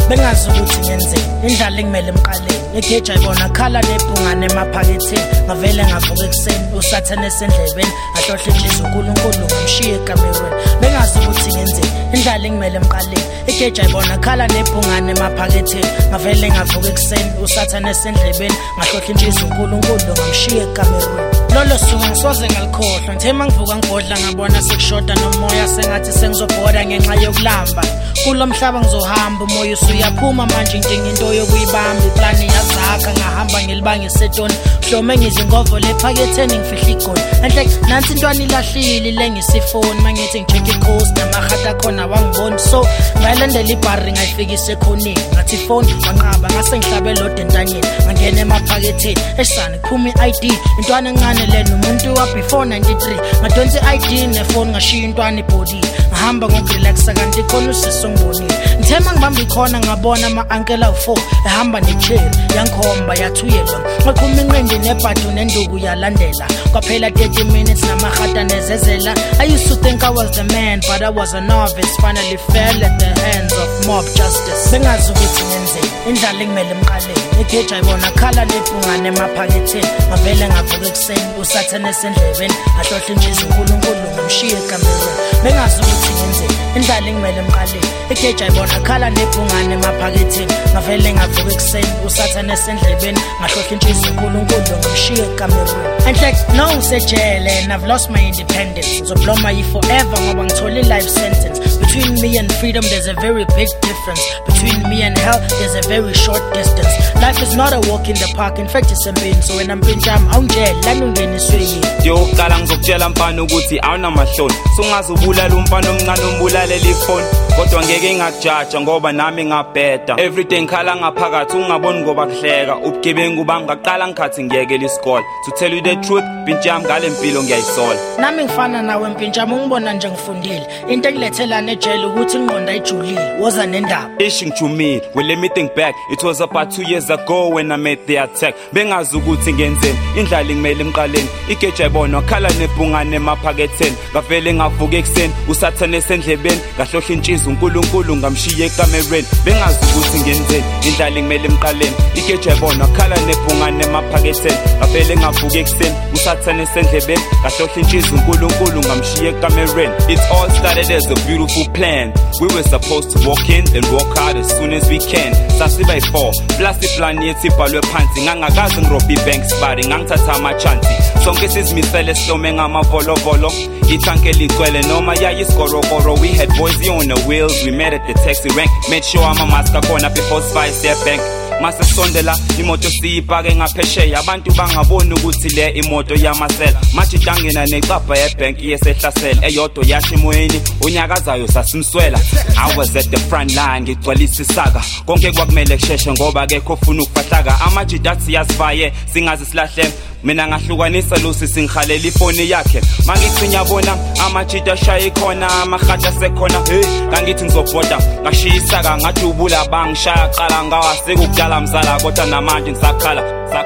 bengazi ukuthi ngenzeni indlala engimele emqaleni igeja ibona khala nephungane emaphaketheni ngavele ngavuka ekseni usathane esendlebeni ahlohla inhliziyo uNkulunkulu ngamshiya ekamerweni bengazi ukuthi ngenzeni indlala engimele emqaleni igeja ibona khala nephungane emaphaketheni ngavele ngavuka ekseni usathane esendlebeni ngahlohla inhliziyo uNkulunkulu ngamshiya ekamerweni lolo suku ngisoze ngalikhohlwa ngithe mangivuka ngigodla ngabona sekushoda nomoya sengathi sengizobhoda ngenxa yokulamba kulo mhlaba ngizohamba umoya usuyaphuma manje inkinga into yokuyibamba iplani yazakha ngahamba ngelibanga esetoni hlome ngizingovo lephaketheni ngifihla igoli enhle nansi intwana ilahlile lengisifoni mangithi ngicheck icoast namahata khona wangibona so ngayilandela ibhari ngayifikisa ekhoneni ngathi phone wanqaba ngase ngihlabe lode entanyeni ngangena emaphaketheni esana kuphuma iID intwana encane lena umuntu wa before 93 ngadonsa iID nefone ngashiya intwana ibody ngahamba ngokurelaxa kanti khona usisongibonile ngithema ngibamba ikhona ngabona ama-uncle awu4 ehamba nechair yangikhomba yathuyelwa ngaqhuma inqindi nebhadu nenduku yalandela kwaphela 30 minutes namahata nezezela I used to think I was the man but I was a novice finally fell at the hands of mob justice bengazi ukuthi ngenzeni indlala engimele emqaleni igeja ibona khala nephungane emaphaketheni ngavele ngavuka ekseni usathane esendlebeni ahlohla inhliziyo uNkulunkulu ngamshiya ekamerweni bengazi ukuthi ngenzeni indlala engimele emqaleni igeja ibona khala nephungane emaphaketheni ngavele ngavuka ekseni usathane esendlebeni ngahlohla inhliziyo uNkulunkulu ngamshiya ekamerweni enhle no ngisejele and I've lost my independence ngizobloma forever ngoba ngithole life sentence between me and freedom there's a very big difference between me and hell there's a very short distance life is not a walk in the park in fact it's a bin so when I'm pinjam awungijela lana ungeniswe yini yokuqala ngizokutshela mfana ukuthi awunamahloni sungazubulala umfana omncane ombulale lifoni kodwa ngeke ngakujaja ngoba nami ngabheda everything khala ngaphakathi ungaboni ngoba kuhleka ubugebengu bangaqala ngikhathi ngiyekela isikole to tell you the truth pinjam ngale mpilo ngiyayisola nami ngifana nawe mpinjam ungibona nje ngifundile into engilethela ejele ukuthi ingqondo ayijulile woza nendaba ishingijumile well let me think back it was about 2 years ago when I made the attack bengazi ukuthi ngenzeni indlala ingimele emqaleni igeja ibona khala nephungane emaphaketheni ngavele ngavuka ekseni usathane esendlebeni ngahlohla inhliziyo uNkulunkulu ngamshiya ekamerweni bengazi ukuthi ngenzeni indlala ingimele emqaleni igeja ibona khala nephungane emaphaketheni ngavele ngavuka ekseni usathane esendlebeni ngahlohla inhliziyo uNkulunkulu ngamshiya ekamerweni it all started as a beautiful plan we were supposed to walk in and walk out as soon as we can sasiba yi4 plus iplan yethi ibhalwe phansi ngangakazi ngirobi banks bari ngangithatha amachansi sonke sizimisele sihlome ngamavolovolo ithanke ligcwele noma yayisigorogoro we had boys on the wheels we met at the taxi rank made sure ama-mask akhona before size bank mase sondela imoto siyipake ngaphesheya abantu bangaboni ukuthi le imoto yamasela mathi dangena necapha yebank yesehlasela eyodwa yasho emoyeni unyakazayo sasimswela I was at the front line ngigcwalisa isaka konke kwakumele kusheshe ngoba akekho ufuna ukufahlaka amajidathi yasivaye singazi silahle mina ngahlukanisa lusi singikhalela ifoni yakhe mangichinya bona amajita shaya khona amahata sekhona hey kangithi ngizobhoda ngashisa ngadubula bangishaya qala ngawa sekukudala mzala kodwa namanje ngisakhala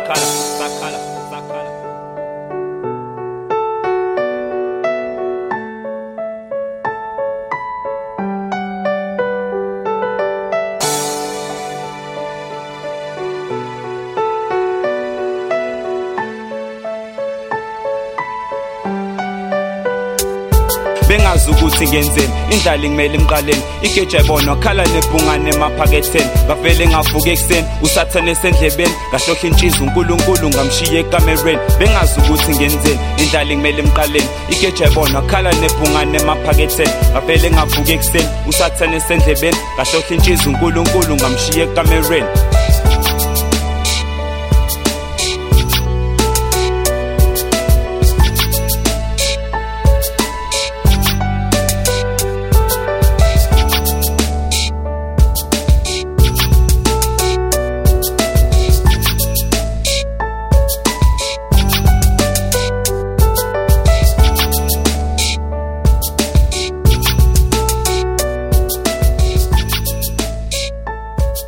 bengazi ukuthi ngenzeni indlala ingimele emqaleni igeja ibona khala nephungane emaphaketheni ngavele ngavuka ekseni usathane esendlebeni ngahlohla inhliziyo uNkulunkulu ngamshiya ekamerweni bengazi ukuthi ngenzeni indlala ingimele emqaleni igeja ibona khala nephungane emaphaketheni ngavele ngavuka ekseni usathane esendlebeni ngahlohla inhliziyo uNkulunkulu ngamshiya ekamerweni